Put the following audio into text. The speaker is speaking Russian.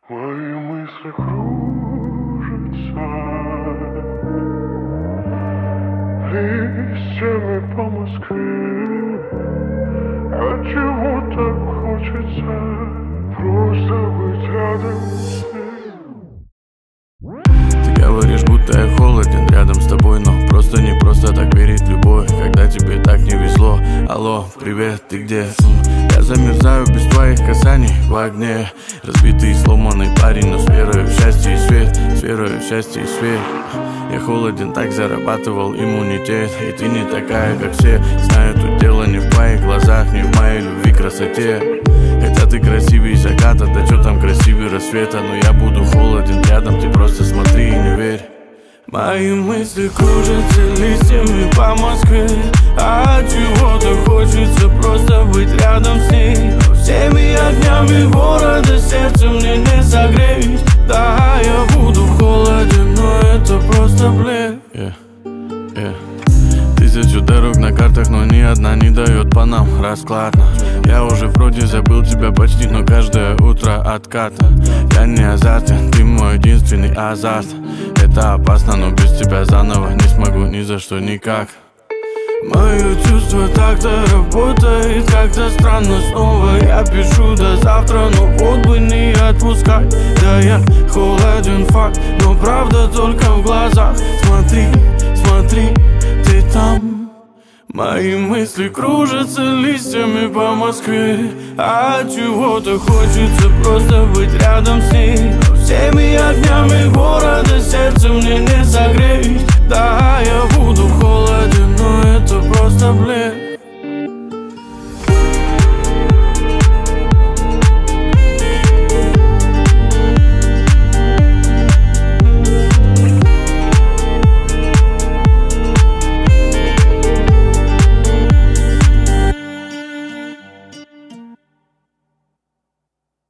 Мои мысли кружатся листьями по Москве. А чего так хочется просто быть рядом с ней. Ты говоришь, будто я холоден рядом с тобой, но просто не просто так верить в любовь, когда тебе так не везло. Алло, привет, ты где? Я замерзаю без твоих касаний в огне. Разбитый и сломанный парень, но с верой в счастье и свет, с верой в счастье и свет. Я холоден, так зарабатывал иммунитет. И ты не такая, как все. Знаю, тут дело не в твоих глазах, не в моей любви, красоте. Хотя ты красивее заката, да чё там красивее рассвета. Но я буду холоден рядом, ты просто смотри и не верь. Мои мысли кружатся листьями по Москве. А чего-то хочется просто быть рядом с ней. Всеми огнями города сердце мне не согреть. Да, я буду холоден, но это просто блеф. Тысячу дорог на картах, но ни одна не дает по нам раскладно. Я уже вроде забыл тебя почти, но каждое утро отката. Я не азартен, ты мой единственный азарт. Это опасно, но без тебя заново не смогу ни за что никак. Мое чувство так-то работает, как-то странно снова. Я пишу до завтра, но вот бы не отпускать. Да я холоден, факт, но правда только в глазах. Смотри, смотри, ты там. Мои мысли кружатся листьями по Москве. А чего-то хочется просто быть рядом с ней. Всеми огнями города сердце мне не согреть. Да,